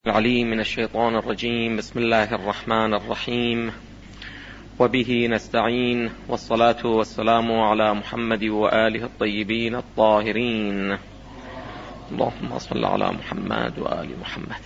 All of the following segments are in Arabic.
العليم من الشيطان الرجيم. بسم الله الرحمن الرحيم، وبه نستعين، والصلاة والسلام على محمد وآله الطيبين الطاهرين. اللهم صل على محمد وآل محمد.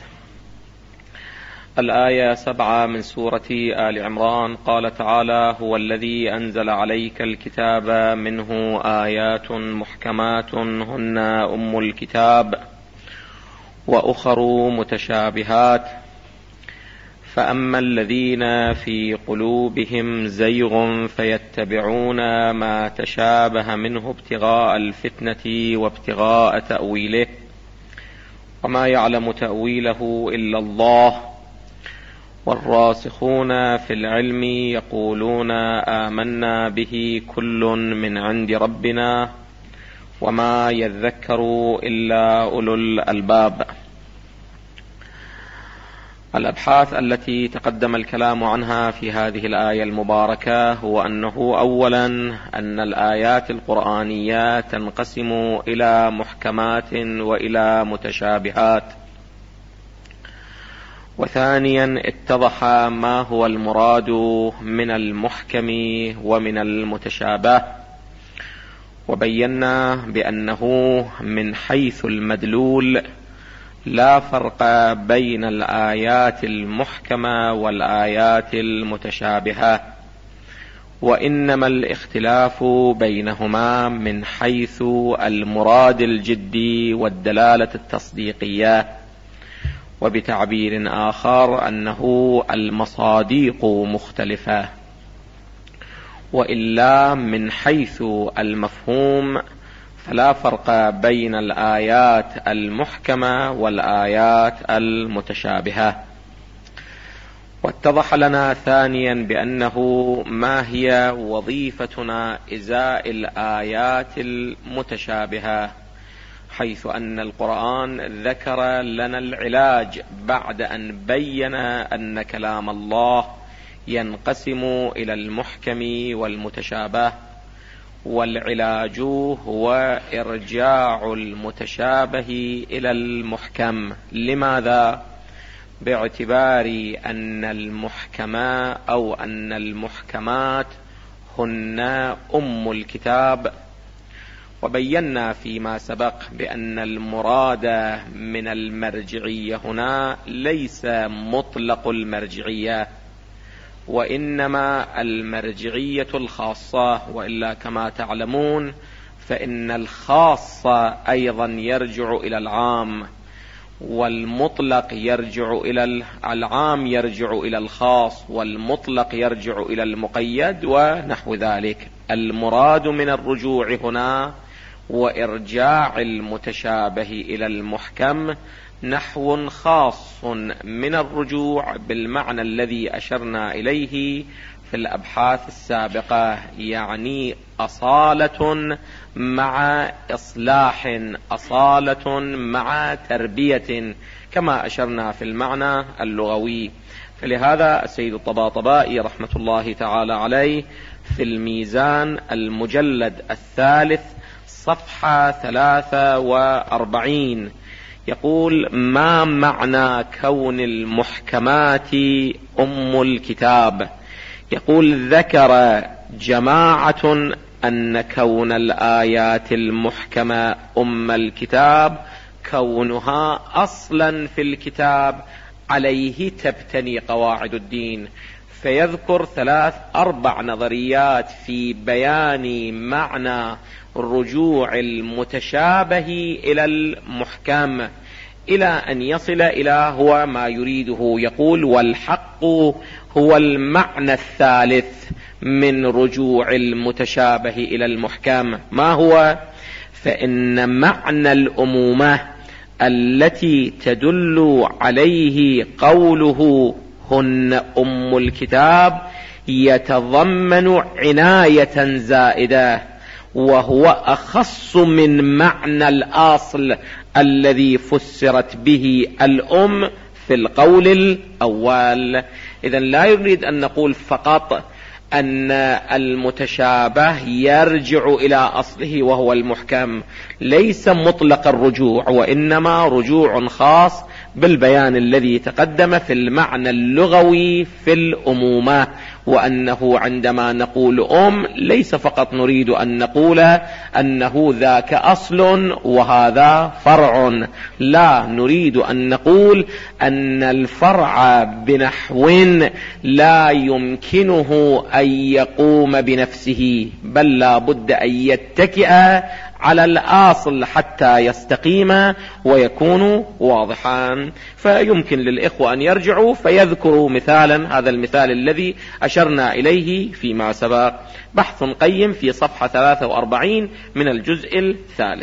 الآية 7 من سورة آل عمران. قال تعالى: هو الذي أنزل عليك الكتاب منه آيات محكمات هن أم الكتاب وأخر متشابهات، فأما الذين في قلوبهم زيغ فيتبعون ما تشابه منه ابتغاء الفتنة وابتغاء تأويله، وما يعلم تأويله إلا الله، والراسخون في العلم يقولون آمنا به كل من عند ربنا وما يذكر إلا أولو الألباب. الأبحاث التي تقدم الكلام عنها في هذه الآية المباركة هو أنه أولا أن الآيات القرآنية تنقسم إلى محكمات وإلى متشابهات، وثانيا اتضح ما هو المراد من المحكم ومن المتشابه، وبينا بأنه من حيث المدلول لا فرق بين الآيات المحكمة والآيات المتشابهة، وإنما الاختلاف بينهما من حيث المراد الجدي والدلالة التصديقية، وبتعبير آخر أنه المصاديق مختلفة. وإلا من حيث المفهوم فلا فرق بين الآيات المحكمة والآيات المتشابهة. واتضح لنا ثانيا بأنه ما هي وظيفتنا إزاء الآيات المتشابهة، حيث أن القرآن ذكر لنا العلاج بعد أن بين أن كلام الله ينقسم إلى المحكم والمتشابه، والعلاج هو إرجاع المتشابه إلى المحكم. لماذا؟ باعتبار أن المحكمات أو أن المحكمات هن أم الكتاب، وبينا فيما سبق بأن المراد من المرجعية هنا ليس مطلق المرجعية، وإنما المرجعية الخاصة، وإلا كما تعلمون فإن الخاص أيضا يرجع إلى العام، والمطلق يرجع إلى العام، يرجع إلى الخاص، والمطلق يرجع إلى المقيد ونحو ذلك. المراد من الرجوع هنا وإرجاع المتشابه إلى المحكم نحو خاص من الرجوع بالمعنى الذي أشرنا إليه في الأبحاث السابقة، يعني أصالة مع إصلاح، أصالة مع تربية، كما أشرنا في المعنى اللغوي. فلهذا السيد الطباطبائي رحمة الله تعالى عليه في الميزان المجلد 3 صفحة 43 يقول: ما معنى كون المحكمات أم الكتاب؟ يقول: ذكر جماعة أن كون الآيات المحكمة أم الكتاب كونها أصلا في الكتاب عليه تبتني قواعد الدين، فيذكر 3-4 نظريات في بيان معنى رجوع المتشابه إلى المحكم، إلى أن يصل إلى هو ما يريده. يقول: والحق هو المعنى الثالث من رجوع المتشابه إلى المحكم. ما هو؟ فإن معنى الأمومة التي تدل عليه قوله هن أم الكتاب يتضمن عناية زائدة، وهو أخص من معنى الأصل الذي فسرت به الأم في القول الأول. إذن لا يريد أن نقول فقط أن المتشابه يرجع إلى أصله وهو المحكم، ليس مطلق الرجوع، وإنما رجوع خاص بالبيان الذي تقدم في المعنى اللغوي في الأمومة، وأنه عندما نقول ليس فقط نريد أن نقول أنه ذاك أصل وهذا فرع، لا، نريد أن نقول أن الفرع بنحو لا يمكنه أن يقوم بنفسه، بل لا بد أن يتكئ على الأصل حتى يستقيم ويكون واضحا. فيمكن للإخوة أن يرجعوا فيذكروا مثالا، هذا المثال الذي أشرنا إليه فيما سبق، بحث قيم في صفحة 43 من الجزء الثالث.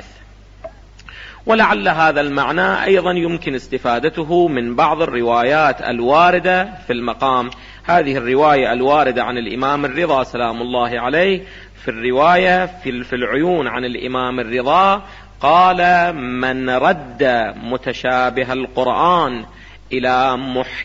ولعل هذا المعنى أيضا يمكن استفادته من بعض الروايات الواردة في المقام. هذه الرواية الواردة عن الإمام الرضا سلام الله عليه، في الرواية في العيون عن الإمام الرضا قال: من رد متشابه القرآن إلى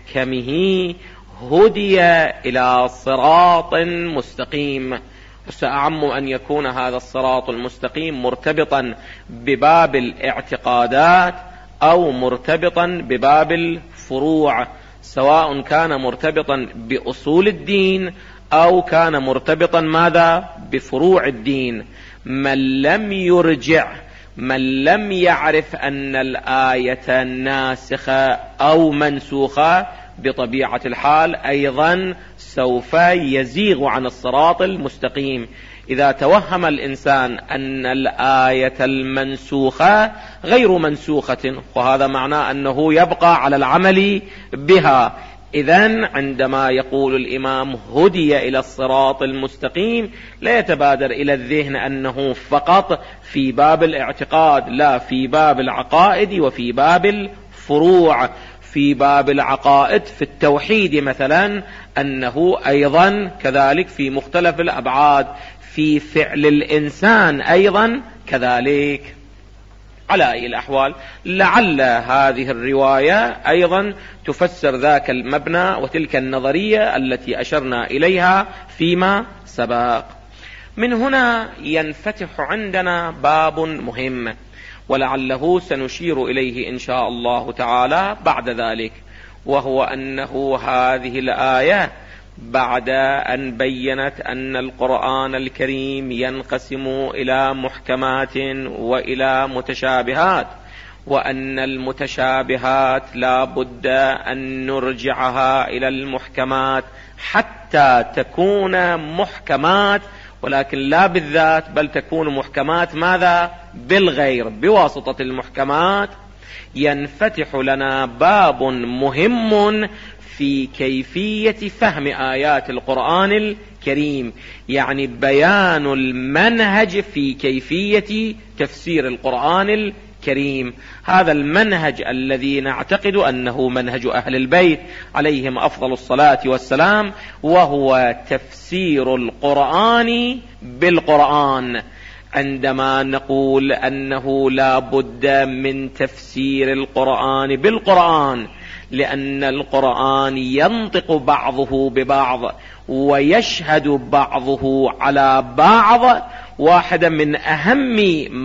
محكمه هدي إلى صراط مستقيم. سأعم أن يكون هذا الصراط المستقيم مرتبطا بباب الاعتقادات أو مرتبطا بباب الفروع، سواء كان مرتبطا بأصول الدين أو كان مرتبطا ماذا؟ بفروع الدين. من لم يرجع، من لم يعرف أن الآية ناسخة أو منسوخة، بطبيعة الحال أيضا سوف يزيغ عن الصراط المستقيم. إذا توهم الإنسان أن الآية المنسوخة غير منسوخة، وهذا معناه أنه يبقى على العمل بها، إذن عندما يقول الإمام هدي إلى الصراط المستقيم لا يتبادر إلى الذهن أنه فقط في باب الاعتقاد، لا، في باب العقائد وفي باب الفروع. في باب العقائد في التوحيد مثلا أنه أيضا كذلك في مختلف الأبعاد، في فعل الإنسان أيضا كذلك. على أي الأحوال لعل هذه الرواية أيضا تفسر ذاك المبنى وتلك النظرية التي أشرنا إليها فيما سبق. من هنا ينفتح عندنا باب مهم، ولعله سنشير إليه إن شاء الله تعالى بعد ذلك، وهو أنه هذه الآية بعد أن بينت أن القرآن الكريم ينقسم إلى محكمات وإلى متشابهات، وأن المتشابهات لا بد أن نرجعها إلى المحكمات حتى تكون محكمات، ولكن لا بالذات، بل تكون محكمات ماذا؟ بالغير، بواسطة المحكمات. ينفتح لنا باب مهم في كيفية فهم آيات القرآن الكريم، يعني بيان المنهج في كيفية تفسير القرآن الكريم. هذا المنهج الذي نعتقد أنه منهج أهل البيت عليهم أفضل الصلاة والسلام، وهو تفسير القرآن بالقرآن. عندما نقول أنه لا بد من تفسير القرآن بالقرآن، لأن القرآن ينطق بعضه ببعض ويشهد بعضه على بعض. واحدة من أهم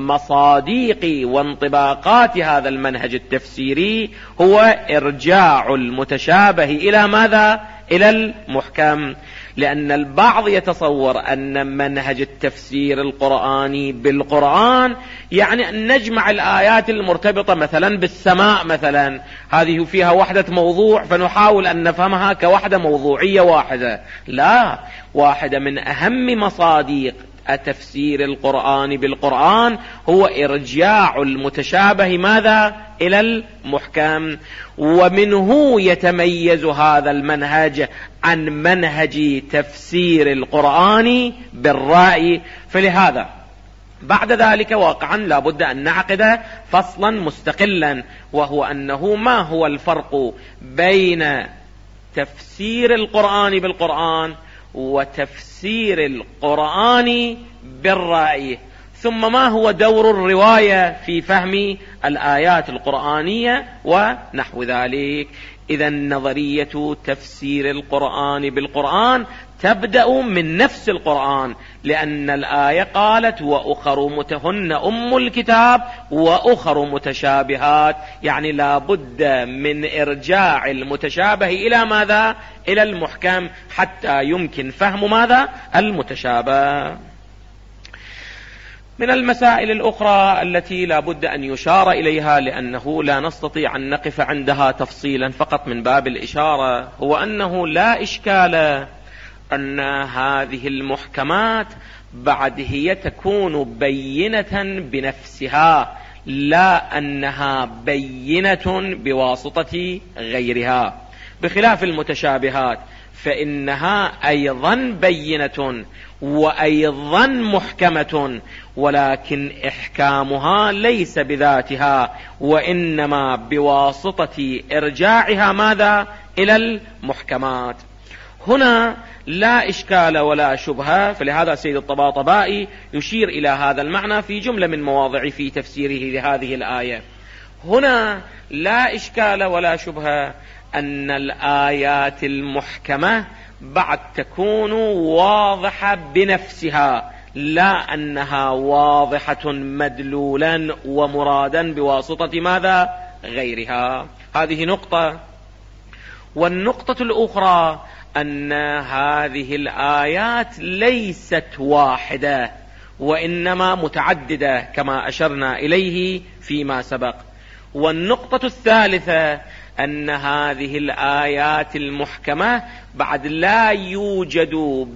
مصادق وانطباقات هذا المنهج التفسيري هو إرجاع المتشابه إلى ماذا؟ إلى المحكم. لأن البعض يتصور أن منهج التفسير القرآني بالقرآن يعني أن نجمع الآيات المرتبطة مثلا بالسماء مثلا، هذه فيها وحدة موضوع فنحاول أن نفهمها كوحدة موضوعية واحدة. لا، واحدة من أهم مصادق تفسير القرآن بالقرآن هو إرجاع المتشابه ماذا؟ إلى المحكم. ومنه يتميز هذا المنهج عن منهج تفسير القرآن بالرأي. فلهذا بعد ذلك واقعا لا بد أن نعقد فصلا مستقلا، وهو أنه ما هو الفرق بين تفسير القرآن بالقرآن وتفسير القرآن بالرأي، ثم ما هو دور الرواية في فهم الآيات القرآنية ونحو ذلك. إذا نظرية تفسير القرآن بالقرآن تبدأ من نفس القرآن، لأن الآية قالت وأخر هن أم الكتاب وأخر متشابهات، يعني لا بد من إرجاع المتشابه إلى ماذا؟ إلى المحكم حتى يمكن فهم ماذا؟ المتشابه. من المسائل الأخرى التي لا بد أن يشار إليها لأنه لا نستطيع أن نقف عندها تفصيلا فقط من باب الإشارة، هو أنه لا إشكال أن هذه المحكمات بعد هي تكون بينة بنفسها، لا أنها بينة بواسطة غيرها، بخلاف المتشابهات فإنها أيضا بينة وأيضا محكمة، ولكن إحكامها ليس بذاتها وإنما بواسطة إرجاعها ماذا؟ إلى المحكمات. هنا لا إشكال ولا شبهة، فلهذا سيد الطباطبائي يشير إلى هذا المعنى في جملة من مواضع في تفسيره لهذه الآية. هنا لا إشكال ولا شبهة أن الآيات المحكمة بعد تكون واضحة بنفسها، لا أنها واضحة مدلولا ومرادا بواسطة ماذا؟ غيرها. هذه نقطة. والنقطة الأخرى أن هذه الآيات ليست واحدة وإنما متعددة كما أشرنا إليه فيما سبق. والنقطة الثالثة أن هذه الآيات المحكمة بعد لا يوجد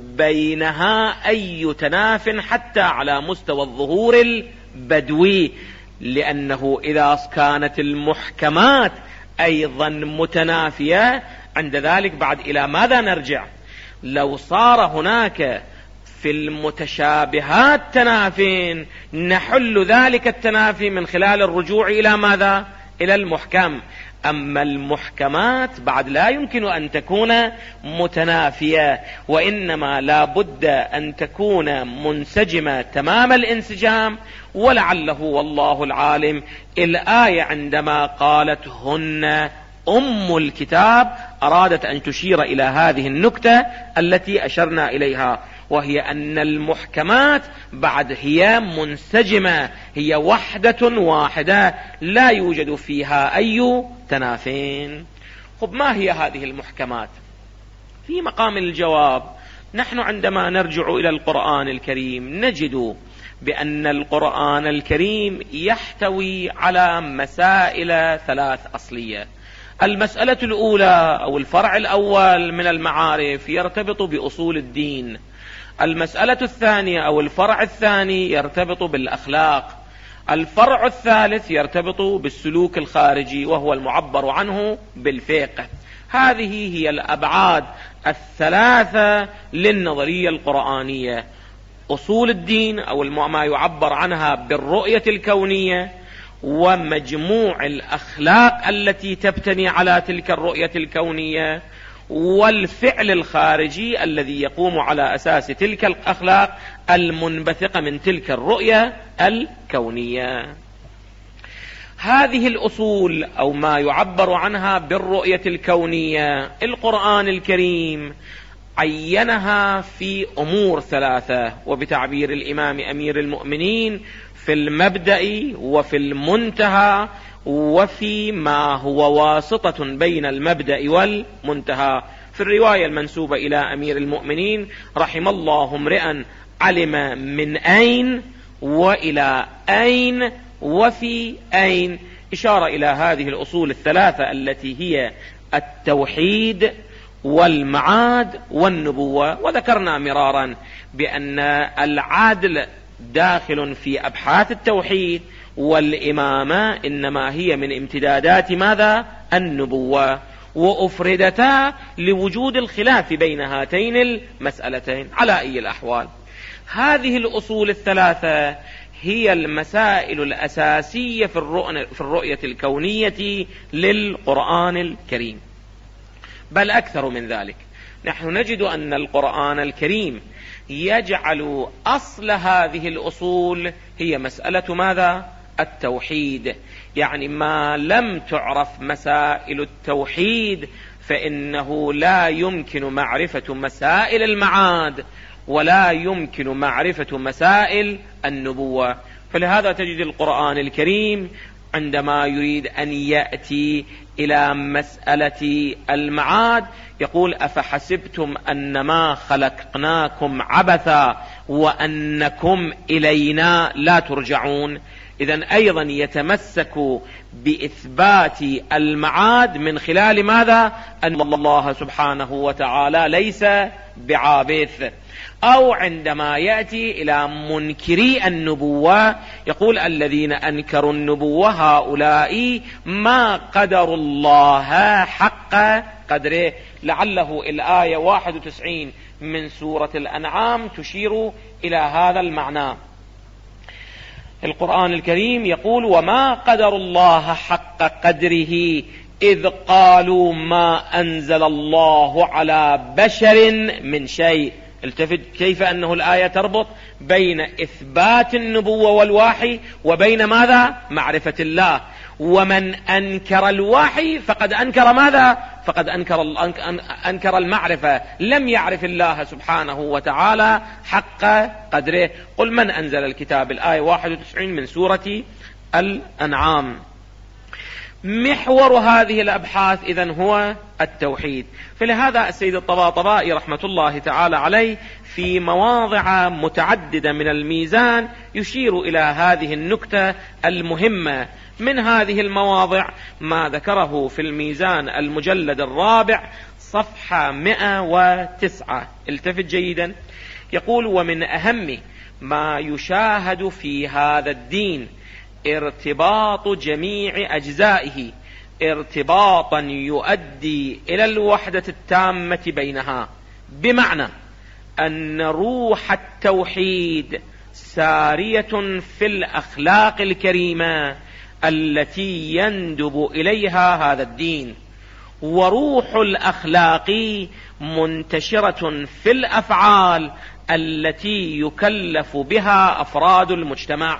بينها أي تناف حتى على مستوى الظهور البدوي، لأنه إذا كانت المحكمات أيضا متنافية عند ذلك بعد إلى ماذا نرجع؟ لو صار هناك في المتشابهات تنافين نحل ذلك التنافي من خلال الرجوع إلى ماذا؟ إلى المحكم. أما المحكمات بعد لا يمكن أن تكون متنافية، وإنما لا بد أن تكون منسجمة تمام الانسجام. ولعله والله العالم الآية عندما قالت هن أم الكتاب أرادت أن تشير إلى هذه النكتة التي أشرنا إليها، وهي أن المحكمات بعد هي منسجمة، هي وحدة واحدة لا يوجد فيها أي تنافين. خب ما هي هذه المحكمات؟ في مقام الجواب نحن عندما نرجع إلى القرآن الكريم نجد بأن القرآن الكريم يحتوي على مسائل ثلاث أصلية. المسألة الأولى أو الفرع الأول من المعارف يرتبط بأصول الدين. المسألة الثانية أو الفرع الثاني يرتبط بالأخلاق. الفرع الثالث يرتبط بالسلوك الخارجي وهو المعبر عنه بالفقه. هذه هي الأبعاد الثلاثة للنظرية القرآنية: أصول الدين أو ما يعبر عنها بالرؤية الكونية، ومجموع الأخلاق التي تبتني على تلك الرؤية الكونية، والفعل الخارجي الذي يقوم على أساس تلك الأخلاق المنبثقة من تلك الرؤية الكونية. هذه الأصول أو ما يعبر عنها بالرؤية الكونية القرآن الكريم عينها في أمور ثلاثة، وبتعبير الإمام أمير المؤمنين في المبدأ وفي المنتهى وفي ما هو واسطة بين المبدأ والمنتهى. في الرواية المنسوبة إلى أمير المؤمنين: رحم الله امرئا علم من أين وإلى أين وفي أين، إشارة إلى هذه الأصول الثلاثة التي هي التوحيد والمعاد والنبوة. وذكرنا مرارا بأن العدل داخل في أبحاث التوحيد، والإمامة إنما هي من امتدادات ماذا؟ النبوة، وأفردتا لوجود الخلاف بين هاتين المسألتين. على أي الأحوال هذه الأصول الثلاثة هي المسائل الأساسية في الرؤية الكونية للقرآن الكريم. بل أكثر من ذلك، نحن نجد أن القرآن الكريم يجعل أصل هذه الأصول هي مسألة ماذا؟ التوحيد، يعني ما لم تعرف مسائل التوحيد فإنه لا يمكن معرفة مسائل المعاد ولا يمكن معرفة مسائل النبوة. فلهذا تجد القرآن الكريم عندما يريد أن يأتي إلى مسألة المعاد يقول: أفحسبتم أنما خلقناكم عبثا وأنكم إلينا لا ترجعون. إذن أيضا يتمسك بإثبات المعاد من خلال ماذا؟ أن الله سبحانه وتعالى ليس بعابث. أو عندما يأتي إلى منكري النبوة يقول: الذين أنكروا النبوة هؤلاء ما قدروا الله حق قدره. لعله الآية 91 من سورة الأنعام تشير إلى هذا المعنى. القرآن الكريم يقول: وما قدروا الله حق قدره إذ قالوا ما أنزل الله على بشر من شيء. التفت كيف أنه الآية تربط بين إثبات النبوة والوحي وبين ماذا؟ معرفة الله. ومن أنكر الوحي فقد أنكر ماذا؟ فقد أنكر المعرفة، لم يعرف الله سبحانه وتعالى حق قدره. قل من أنزل الكتاب، الآية 91 من سورة الأنعام. محور هذه الأبحاث إذن هو التوحيد. فلهذا السيد الطباطبائي رحمة الله تعالى عليه في مواضع متعددة من الميزان يشير إلى هذه النكتة المهمة. من هذه المواضع ما ذكره في الميزان المجلد الرابع صفحة 109. التفت جيدا، يقول: ومن أهم ما يشاهد في هذا الدين ارتباط جميع أجزائه ارتباطا يؤدي إلى الوحدة التامة بينها، بمعنى أن روح التوحيد سارية في الأخلاق الكريمة التي يندب إليها هذا الدين، وروح الأخلاق منتشرة في الأفعال التي يكلف بها أفراد المجتمع.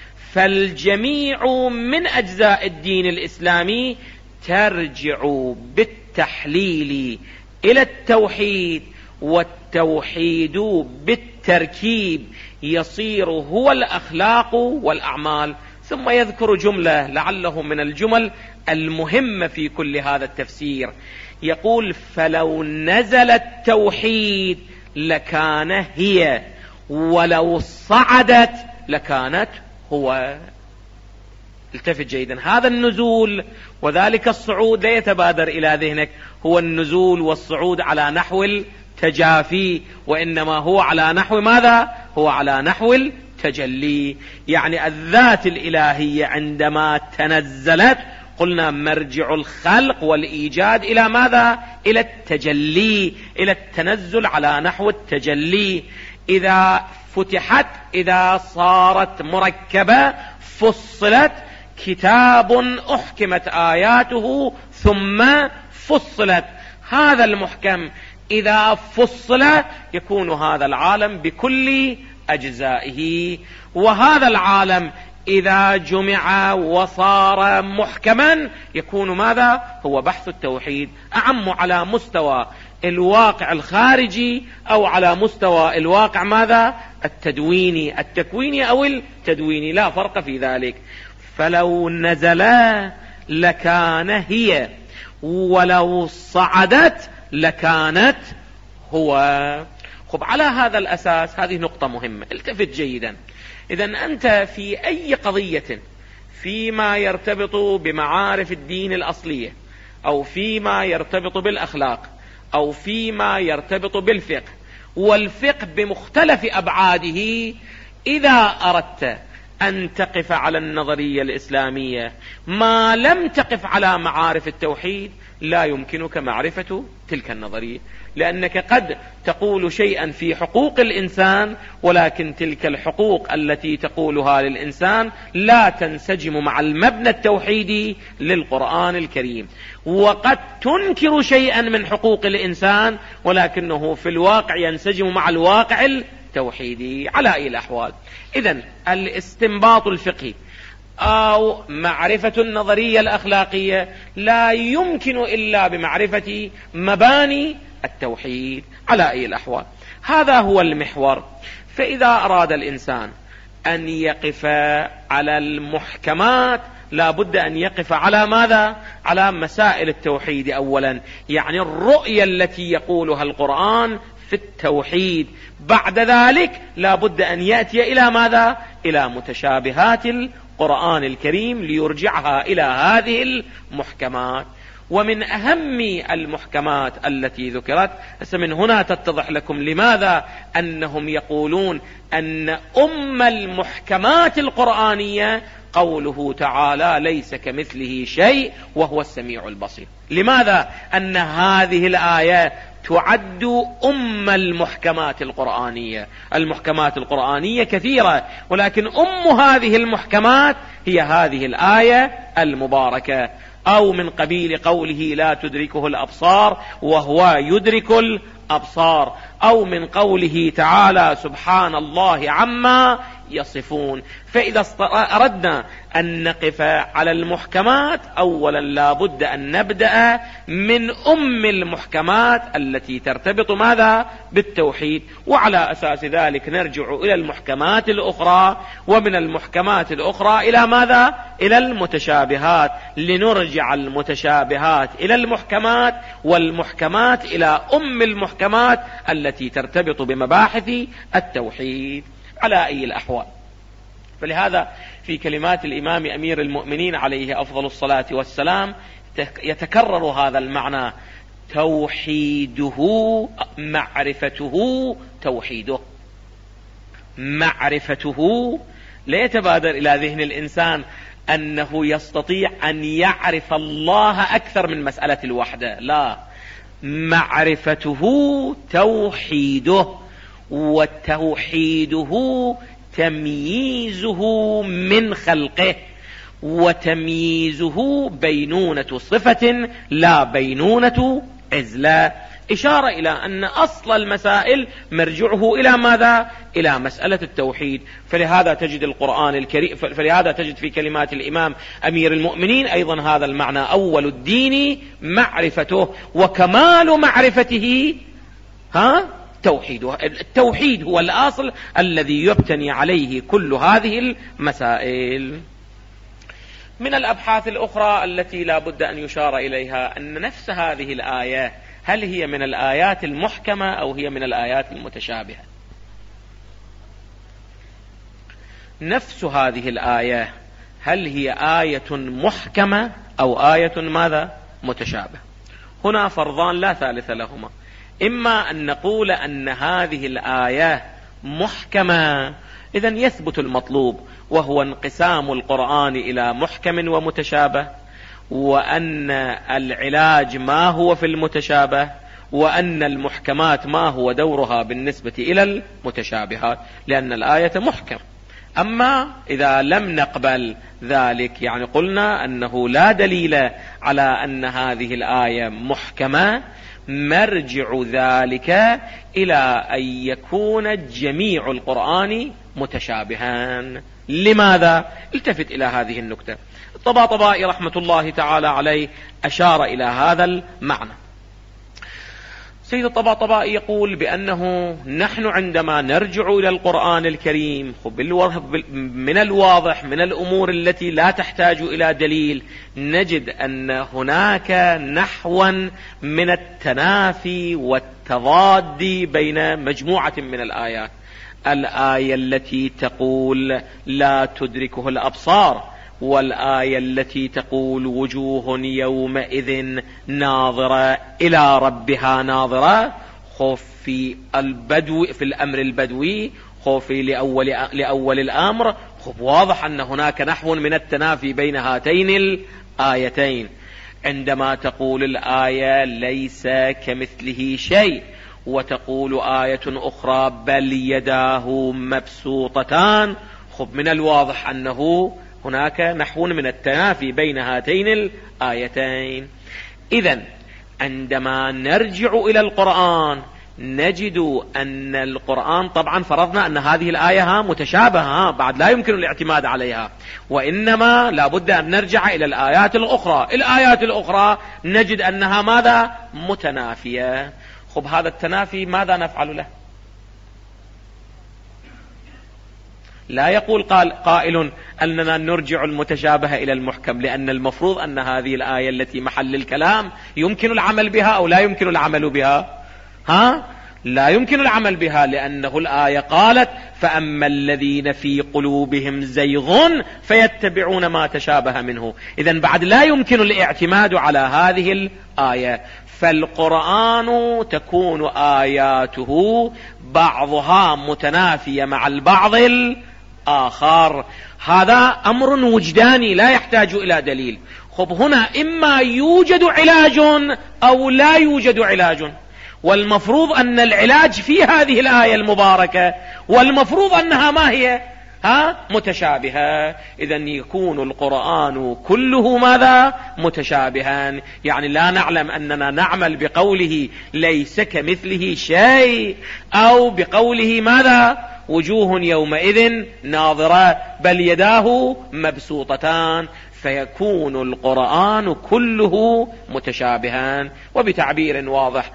فالجميع من أجزاء الدين الإسلامي ترجع بالتحليل إلى التوحيد، والتوحيد بالتركيب يصير هو الأخلاق والأعمال. ثم يذكر جملة لعله من الجمل المهمة في كل هذا التفسير، يقول: فلو نزل التوحيد لكان هي، ولو صعدت لكانت هو. التفت جيدا، هذا النزول وذلك الصعود لا يتبادر إلى ذهنك هو النزول والصعود على نحو التجافي، وإنما هو على نحو ماذا؟ هو على نحو التجلي. يعني الذات الإلهية عندما تنزلت قلنا مرجع الخلق والإيجاد إلى ماذا؟ إلى التجلي، إلى التنزل على نحو التجلي. إذا فتحت، إذا صارت مركبة، فصلت، كتاب أحكمت آياته ثم فصلت. هذا المحكم إذا فصل يكون هذا العالم بكل أجزائه، وهذا العالم إذا جمع وصار محكما يكون ماذا؟ هو بحث التوحيد، أعم على مستوى الواقع الخارجي أو على مستوى الواقع ماذا؟ التدويني، التكويني أو التدويني، لا فرق في ذلك. فلو نزلا لكان هي، ولو صعدت لكانت هو. خب، على هذا الأساس هذه نقطة مهمة، التفت جيدا. إذن أنت في أي قضية فيما يرتبط بمعارف الدين الأصلية، أو فيما يرتبط بالأخلاق، أو فيما يرتبط بالفقه، والفقه بمختلف أبعاده، إذا أردت أن تقف على النظرية الإسلامية ما لم تقف على معارف التوحيد لا يمكنك معرفة تلك النظرية، لأنك قد تقول شيئا في حقوق الإنسان ولكن تلك الحقوق التي تقولها للإنسان لا تنسجم مع المبنى التوحيدي للقرآن الكريم، وقد تنكر شيئا من حقوق الإنسان ولكنه في الواقع ينسجم مع الواقع التوحيدي. على أي الأحوال، إذن الاستنباط الفقهي أو معرفة النظرية الأخلاقية، لا يمكن إلا بمعرفة مباني التوحيد على أي الأحوال. هذا هو المحور. فإذا أراد الإنسان أن يقف على المحكمات لا بد أن يقف على ماذا؟ على مسائل التوحيد أولا، يعني الرؤية التي يقولها القرآن في التوحيد. بعد ذلك لا بد أن يأتي إلى ماذا؟ إلى متشابهات القرآن الكريم ليرجعها إلى هذه المحكمات. ومن أهم المحكمات التي ذكرت، من هنا تتضح لكم لماذا أنهم يقولون أن المحكمات القرآنية قوله تعالى ليس كمثله شيء وهو السميع البصير. لماذا أن هذه الآية تعد المحكمات القرآنية؟ المحكمات القرآنية كثيرة، ولكن هذه المحكمات هي هذه الآية المباركة. أو من قبيل قوله لا تدركه الأبصار وهو يدرك الأبصار، أو من قوله تعالى سبحان الله عما يصفون. فإذا أردنا أن نقف على المحكمات، أولا لا بد أن نبدأ من المحكمات التي ترتبط ماذا؟ بالتوحيد، وعلى أساس ذلك نرجع إلى المحكمات الأخرى، ومن المحكمات الأخرى إلى ماذا؟ إلى المتشابهات، لنرجع المتشابهات إلى المحكمات، والمحكمات إلى المحكمات التي ترتبط بمباحث التوحيد على أي الأحوال. فلهذا في كلمات الإمام أمير المؤمنين عليه أفضل الصلاة والسلام يتكرر هذا المعنى: توحيده معرفته توحيده. معرفته لا يتبادر إلى ذهن الإنسان أنه يستطيع أن يعرف الله أكثر من مسألة الوحدة، لا، معرفته توحيده، وتوحيده تمييزه من خلقه، وتمييزه بينونة صفة لا بينونة عزلة. إشارة إلى أن أصل المسائل مرجعه إلى ماذا؟ إلى مسألة التوحيد. فلهذا تجد القرآن الكريم، فلهذا تجد في كلمات الإمام أمير المؤمنين أيضا هذا المعنى: أول الدين معرفته، وكمال معرفته توحيده. التوحيد هو الأصل الذي يبتني عليه كل هذه المسائل. من الأبحاث الأخرى التي لا بد أن يشار إليها أن نفس هذه الآية هل هي من الآيات المحكمة أو هي من الآيات المتشابهة؟ نفس هذه الآية هل هي آية محكمة أو آية ماذا؟ متشابهة؟ هنا فرضان لا ثالث لهما: إما أن نقول أن هذه الآية محكمة، إذن يثبت المطلوب، وهو انقسام القرآن إلى محكم ومتشابه، وأن العلاج ما هو في المتشابه، وأن المحكمات ما هو دورها بالنسبة إلى المتشابهات، لأن الآية محكم. أما إذا لم نقبل ذلك، يعني قلنا أنه لا دليل على أن هذه الآية محكمة، مرجع ذلك إلى أن يكون جميع القرآن متشابها. لماذا؟ التفت إلى هذه النكتة. الطباطبائي رحمة الله تعالى عليه أشار إلى هذا المعنى. سيد الطباطبائي يقول بأنه نحن عندما نرجع إلى القرآن الكريم من الواضح من الأمور التي لا تحتاج إلى دليل، نجد أن هناك نحوا من التنافي والتضاد بين مجموعة من الآيات. الآية التي تقول لا تدركه الأبصار، والآية التي تقول وجوه يومئذ ناظرة إلى ربها ناظرة. خوف في الأمر البدوي، خوف لأول الأمر، خوف واضح أن هناك نحو من التنافي بين هاتين الآيتين. عندما تقول الآية ليس كمثله شيء، وتقول آية أخرى بل يداه مبسوطتان، خب من الواضح أنه هناك نحو من التنافي بين هاتين الآيتين. إذن عندما نرجع إلى القرآن نجد أن القرآن طبعا فرضنا أن هذه الآية متشابهة بعد لا يمكن الاعتماد عليها، وإنما لابد أن نرجع إلى الآيات الأخرى نجد أنها ماذا؟ متنافية. خب هذا التنافي ماذا نفعل له؟ لا يقول قائل أننا نرجع المتشابه إلى المحكم، لأن المفروض أن هذه الآية التي محل الكلام يمكن العمل بها أو لا يمكن العمل بها؟ لا يمكن العمل بها، لأنه الآية قالت فأما الذين في قلوبهم زيغ فيتبعون ما تشابه منه. إذن بعد لا يمكن الاعتماد على هذه الآية، فالقرآن تكون آياته بعضها متنافية مع البعض الآخر. هذا أمر وجداني لا يحتاج إلى دليل. خب هنا إما يوجد علاج أو لا يوجد علاج، والمفروض أن العلاج في هذه الآية المباركة، والمفروض أنها ما هي؟ متشابهة. إذن يكون القرآن كله ماذا؟ متشابها. يعني لا نعلم أننا نعمل بقوله ليس كمثله شيء، أو بقوله ماذا؟ وجوه يومئذ ناظرة، بل يداه مبسوطتان، فيكون القرآن كله متشابها. وبتعبير واضح،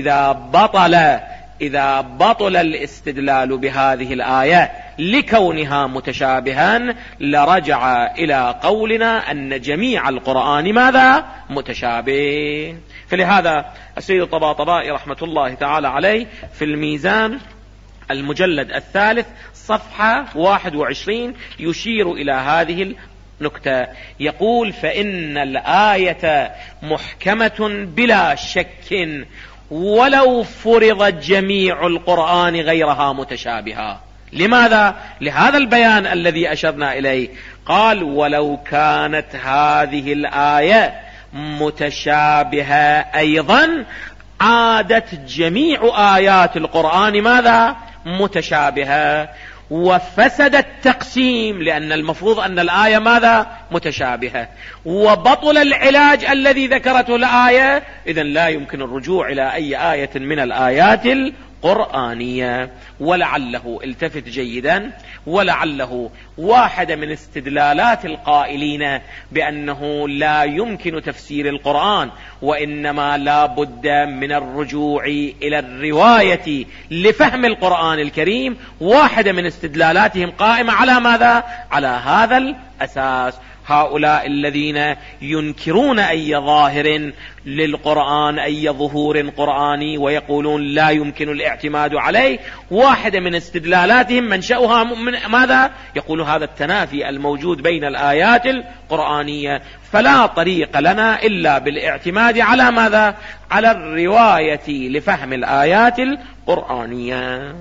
إذا بطل الاستدلال بهذه الآية لكونها متشابها لرجع إلى قولنا أن جميع القرآن ماذا؟ متشابه. فلهذا السيد الطباطبائي رحمة الله تعالى عليه في الميزان المجلد 3 صفحة 21 يشير إلى هذه نكتة، يقول فإن الآية محكمة بلا شك ولو فرض جميع القرآن غيرها متشابها. لماذا؟ لهذا البيان الذي أشرنا إليه. قال ولو كانت هذه الآية متشابهة أيضا عادت جميع آيات القرآن ماذا؟ متشابهة، وفسد التقسيم، لأن المفروض أن الآية ماذا؟ متشابهة، وبطل العلاج الذي ذكرته الآية. إذن لا يمكن الرجوع إلى أي آية من الآيات القرآنية. ولعله التفت جيدا، ولعله واحدة من استدلالات القائلين بأنه لا يمكن تفسير القرآن وإنما لا بد من الرجوع إلى الرواية لفهم القرآن الكريم، واحدة من استدلالاتهم قائمة على ماذا؟ على هذا الأساس. هؤلاء الذين ينكرون أي ظاهر للقرآن، أي ظهور قرآني، ويقولون لا يمكن الاعتماد عليه، واحدة من استدلالاتهم منشأها من ماذا؟ يقول هذا التنافي الموجود بين الآيات القرآنية، فلا طريق لنا إلا بالاعتماد على ماذا؟ على الرواية لفهم الآيات القرآنية.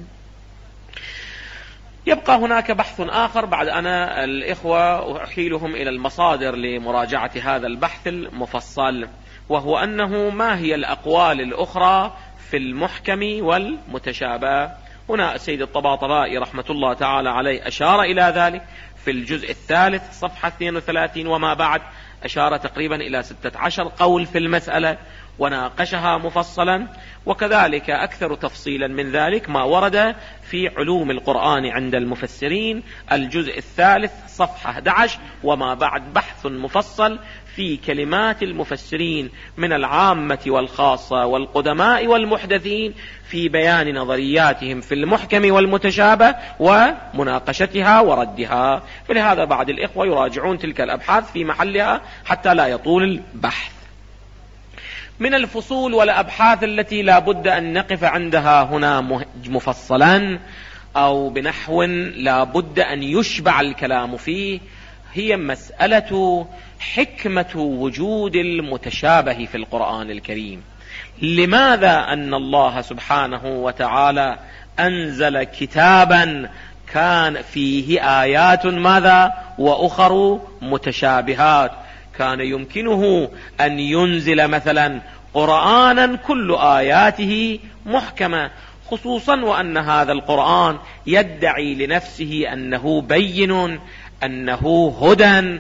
يبقى هناك بحث آخر بعد أنا الإخوة أحيلهم إلى المصادر لمراجعة هذا البحث المفصل، وهو أنه ما هي الأقوال الأخرى في المحكم والمتشابه. هنا السيد الطباطبائي رحمة الله تعالى عليه أشار إلى ذلك في الجزء 3 صفحة 32 وما بعد، أشار تقريبا إلى 16 قول في المسألة وناقشها مفصلا، وكذلك أكثر تفصيلا من ذلك ما ورد في علوم القرآن عند المفسرين الجزء 3 صفحة 11 وما بعد، بحث مفصل في كلمات المفسرين من العامة والخاصة والقدماء والمحدثين في بيان نظرياتهم في المحكم والمتشابه ومناقشتها وردها. فلهذا بعض الإخوة يراجعون تلك الأبحاث في محلها حتى لا يطول البحث. من الفصول والأبحاث التي لا بد أن نقف عندها هنا مفصلا أو بنحو لا بد أن يشبع الكلام فيه، هي مسألة حكمة وجود المتشابه في القرآن الكريم. لماذا أن الله سبحانه وتعالى أنزل كتابا كان فيه آيات ماذا؟ وأخر متشابهات؟ كان يمكنه أن ينزل مثلا قرآنا كل آياته محكمة، خصوصا وأن هذا القرآن يدعي لنفسه أنه بين، أنه هدى،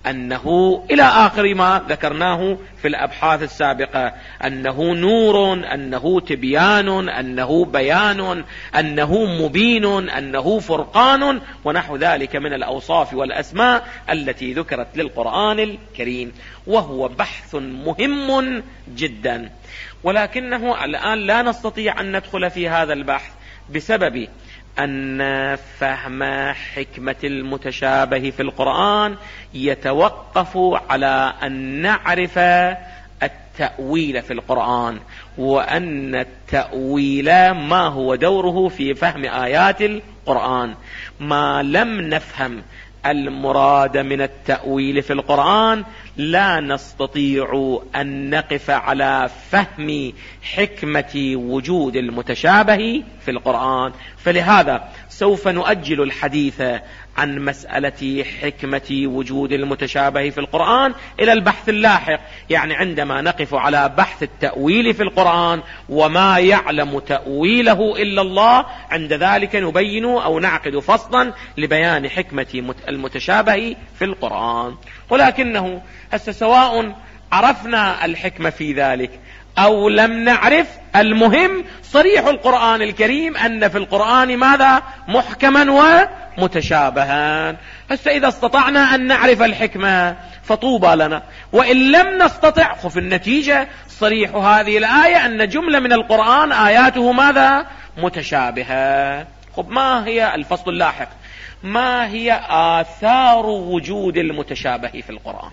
أنه إلى آخر ما ذكرناه في الأبحاث السابقة، أنه نور، أنه تبيان، أنه بيان، أنه مبين، أنه فرقان، ونحو ذلك من الأوصاف والأسماء التي ذكرت للقرآن الكريم. وهو بحث مهم جدا، ولكنه الآن لا نستطيع أن ندخل في هذا البحث بسبب أن فهم حكمة المتشابه في القرآن يتوقف على أن نعرف التأويل في القرآن، وأن التأويل ما هو دوره في فهم آيات القرآن. ما لم نفهم المراد من التأويل في القرآن لا نستطيع أن نقف على فهم حكمة وجود المتشابه في القرآن. فلهذا سوف نؤجل الحديث عن مسألة حكمة وجود المتشابه في القرآن إلى البحث اللاحق، يعني عندما نقف على بحث التأويل في القرآن وما يعلم تأويله إلا الله، عند ذلك نبين أو نعقد فصلا لبيان حكمة المتشابه في القرآن. ولكنه سواء عرفنا الحكمة في ذلك أو لم نعرف، المهم صريح القرآن الكريم أن في القرآن ماذا؟ محكما ومتشابها. إذا استطعنا أن نعرف الحكمة فطوبى لنا، وإن لم نستطع ففي النتيجة صريح هذه الآية أن جملة من القرآن آياته ماذا؟ متشابهة. ما هي الفصل اللاحق؟ ما هي آثار وجود المتشابه في القرآن،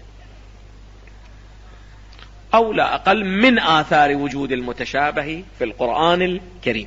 أو لا أقل من آثار وجود المتشابه في القرآن الكريم؟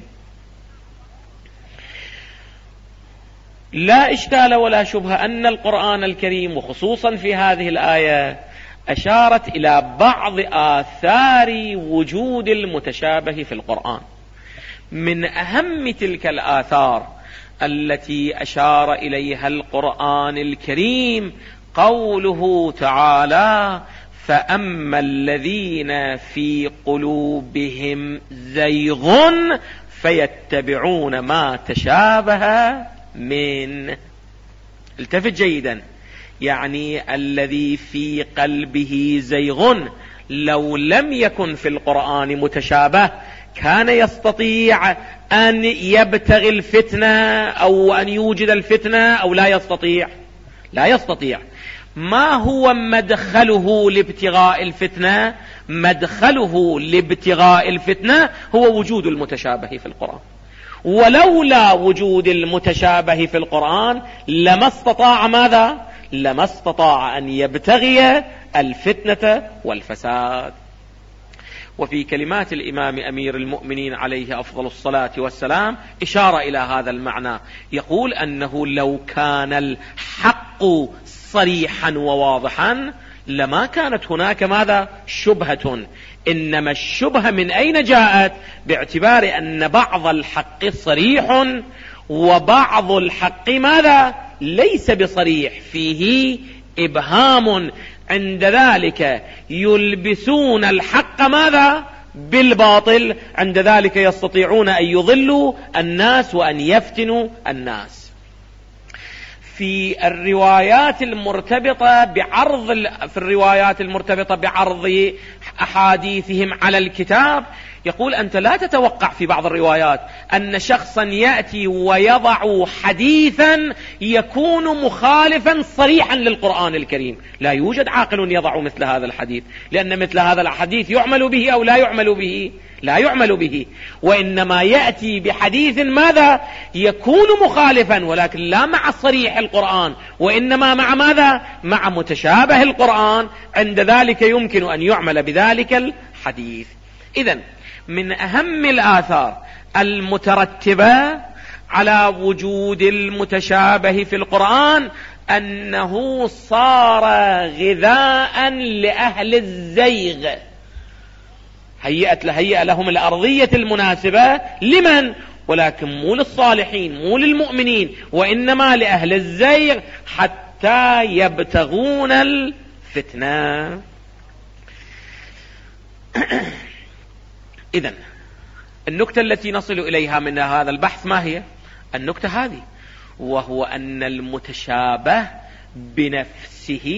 لا إشكال ولا شبهة أن القرآن الكريم وخصوصا في هذه الآية أشارت إلى بعض آثار وجود المتشابه في القرآن. من أهم تلك الآثار التي أشار إليها القرآن الكريم قوله تعالى: فأما الذين في قلوبهم زيغ فيتبعون ما تشابه منه. التفت جيدا، يعني الذي في قلبه زيغ لو لم يكن في القرآن متشابه كان يستطيع أن يبتغي الفتنة أو أن يوجد الفتنة أو لا يستطيع؟ لا يستطيع. ما هو مدخله لابتغاء الفتنة؟ مدخله لابتغاء الفتنة هو وجود المتشابه في القرآن. ولولا وجود المتشابه في القرآن لما استطاع ماذا؟ لما استطاع أن يبتغي الفتنة والفساد. وفي كلمات الإمام أمير المؤمنين عليه أفضل الصلاة والسلام إشارة إلى هذا المعنى، يقول أنه لو كان الحق صريحا وواضحا لما كانت هناك ماذا؟ شبهة. إنما الشبهة من أين جاءت؟ باعتبار أن بعض الحق صريح وبعض الحق ماذا؟ ليس بصريح، فيه إبهام. عند ذلك يلبسون الحق ماذا؟ بالباطل. عند ذلك يستطيعون أن يضلوا الناس وأن يفتنوا الناس. في الروايات المرتبطة بعرض أحاديثهم على الكتاب يقول: أنت لا تتوقع في بعض الروايات أن شخصا يأتي ويضع حديثا يكون مخالفا صريحا للقرآن الكريم. لا يوجد عاقل يضع مثل هذا الحديث، لأن مثل هذا الحديث يعمل به أو لا يعمل به؟ لا يعمل به. وإنما يأتي بحديث ماذا؟ يكون مخالفا، ولكن لا مع صريح القرآن، وإنما مع ماذا؟ مع متشابه القرآن. عند ذلك يمكن أن يعمل بذلك الحديث. إذن من أهم الآثار المترتبة على وجود المتشابه في القرآن أنه صار غذاء لأهل الزيغ. هيئ لهم الأرضية المناسبة. لمن؟ ولكن مو للصالحين، مو للمؤمنين، وإنما لأهل الزيغ حتى يبتغون الفتنة. إذن النكتة التي نصل إليها من هذا البحث ما هي؟ النكتة هذه، وهو أن المتشابه بنفسه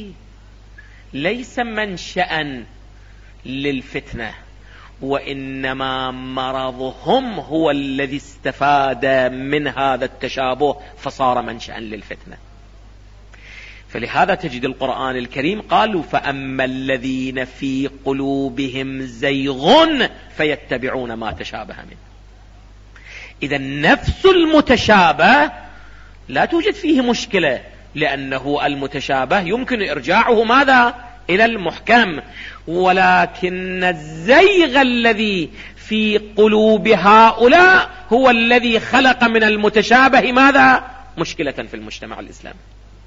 ليس منشأ للفتنة، وإنما مرضهم هو الذي استفاد من هذا التشابه فصار منشأ للفتنة. فلهذا تجد القرآن الكريم قالوا فأما الذين في قلوبهم زيغ فيتبعون ما تشابه منه. إذا نفس المتشابه لا توجد فيه مشكلة، لأنه المتشابه يمكن إرجاعه ماذا؟ إلى المحكم، ولكن الزيغ الذي في قلوب هؤلاء هو الذي خلق من المتشابه ماذا؟ مشكلة في المجتمع الإسلامي.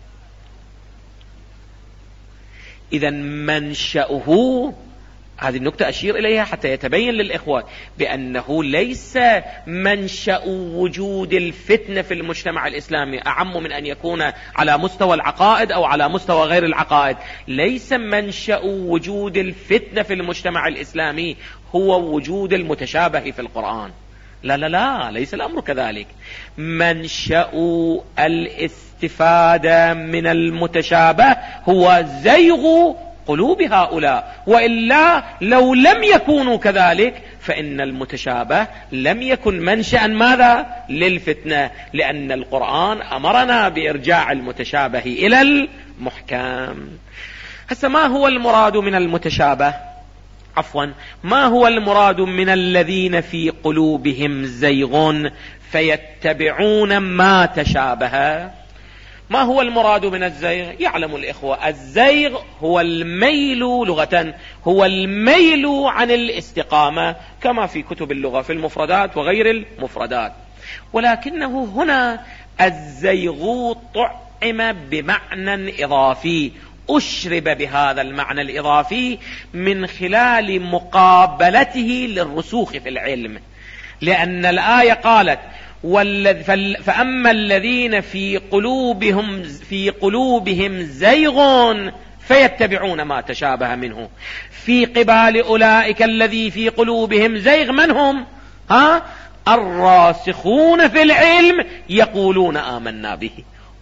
إذا منشأه، هذه النقطة أشير إليها حتى يتبين للإخوة بأنه ليس منشأ وجود الفتنة في المجتمع الإسلامي أعم من أن يكون على مستوى العقائد أو على مستوى غير العقائد. ليس منشأ وجود الفتنة في المجتمع الإسلامي هو وجود المتشابه في القرآن. لا لا لا، ليس الأمر كذلك. منشأ الاستفادة من المتشابه هو زيغ قلوب هؤلاء، وإلا لو لم يكونوا كذلك فإن المتشابه لم يكن منشأ ماذا؟ للفتنة، لأن القرآن أمرنا بإرجاع المتشابه إلى المحكم. هسه ما هو المراد من المتشابه؟ ما هو المراد من الذين في قلوبهم زيغ فيتبعون ما تشابه؟ ما هو المراد من الزيغ؟ يعلم الإخوة الزيغ هو الميل لغة، هو الميل عن الاستقامة كما في كتب اللغة في المفردات وغير المفردات، ولكنه هنا الزيغ طعم بمعنى إضافي، أشرب بهذا المعنى الإضافي من خلال مقابلته للرسوخ في العلم، لأن الآية قالت فأما الذين في قلوبهم زيغ فيتبعون ما تشابه منه. في قبال أولئك الذي في قلوبهم زيغ من هم؟ الراسخون في العلم يقولون آمنا به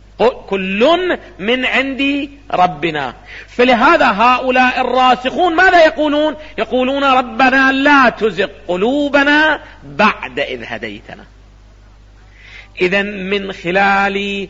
كل من عند ربنا. فلهذا هؤلاء الراسخون ماذا يقولون؟ يقولون ربنا لا تزغ قلوبنا بعد إذ هديتنا. إذن من خلال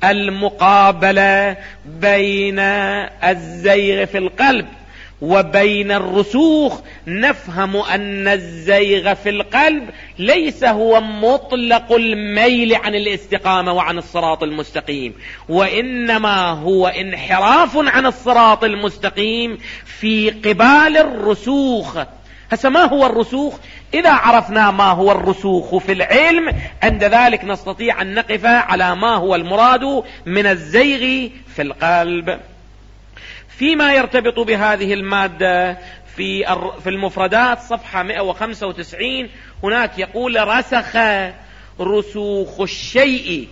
المقابلة بين الزيغ في القلب وبين الرسوخ نفهم أن الزيغ في القلب ليس هو مطلق الميل عن الاستقامة وعن الصراط المستقيم، وإنما هو انحراف عن الصراط المستقيم في قبال الرسوخ. هسه ما هو الرسوخ؟ إذا عرفنا ما هو الرسوخ في العلم عند ذلك نستطيع أن نقف على ما هو المراد من الزيغ في القلب. فيما يرتبط بهذه المادة في المفردات صفحة 195 هناك يقول رسخ رسوخ الشيء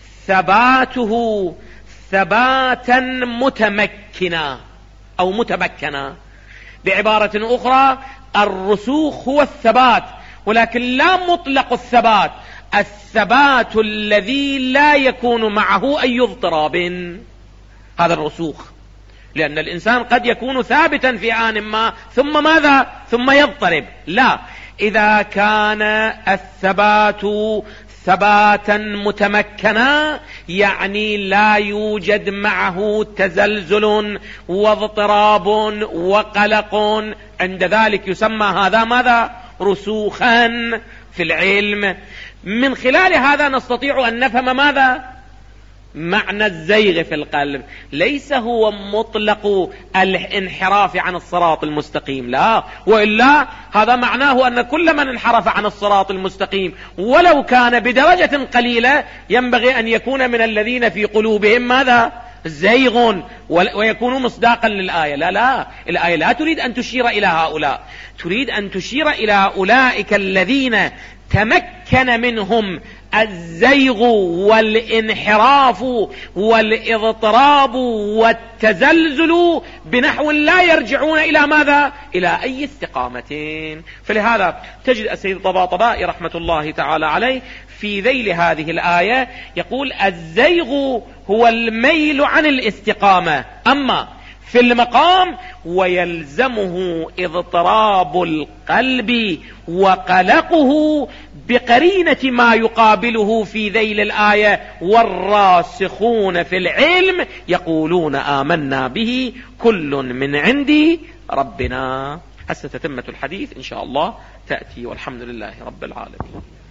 ثباته ثباتا متمكنا أو متمكنا. بعبارة أخرى الرسوخ هو الثبات، ولكن لا مطلق الثبات، الثبات الذي لا يكون معه أي اضطراب، هذا الرسوخ. لأن الإنسان قد يكون ثابتا في آن ما ثم ماذا؟ ثم يضطرب. لا، إذا كان الثبات ثباتا متمكنا يعني لا يوجد معه تزلزل واضطراب وقلق، عند ذلك يسمى هذا ماذا؟ رسوخا في العلم. من خلال هذا نستطيع أن نفهم ماذا؟ معنى الزيغ في القلب ليس هو مطلق الانحراف عن الصراط المستقيم، لا، وإلا هذا معناه أن كل من انحرف عن الصراط المستقيم ولو كان بدرجة قليلة ينبغي أن يكون من الذين في قلوبهم ماذا؟ زيغ، ويكونوا مصداقا للآية. لا لا، الآية لا تريد أن تشير إلى هؤلاء، تريد أن تشير إلى أولئك الذين تمكن منهم الزيغ والانحراف والاضطراب والتزلزل بنحو لا يرجعون إلى ماذا؟ إلى أي استقامة. فلهذا تجد السيد طباطبائي رحمة الله تعالى عليه في ذيل هذه الآية يقول الزيغ هو الميل عن الاستقامة، أما في المقام ويلزمه اضطراب القلب وقلقه بقرينة ما يقابله في ذيل الآية. والراسخون في العلم يقولون آمنا به كل من عند ربنا. هسه تتمة الحديث إن شاء الله تأتي، والحمد لله رب العالمين.